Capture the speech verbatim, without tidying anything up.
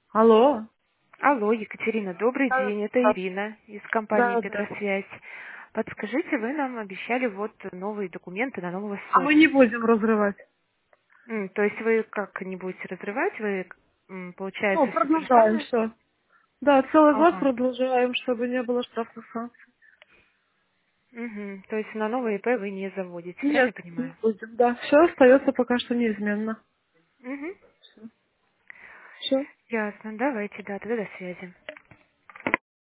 Алло. Алло, Екатерина, добрый Да, день. Это да, Ирина из компании да. да. Петросвязь. Подскажите, вы нам обещали вот новые документы на нового А мы не собственника. будем разрывать. М, то есть вы как не будете разрывать, вы, м, Ну, получается, все то же продолжаем самое? все. Да, целый год Ага. продолжаем, чтобы не было штрафных санкций. Мгм. То есть на новое ИП вы не заводите, правильно я Нет, не понимаю? будем. Да, все остается пока что неизменно. Угу. Все. Все. Ясно. Давайте, да, тогда до связи.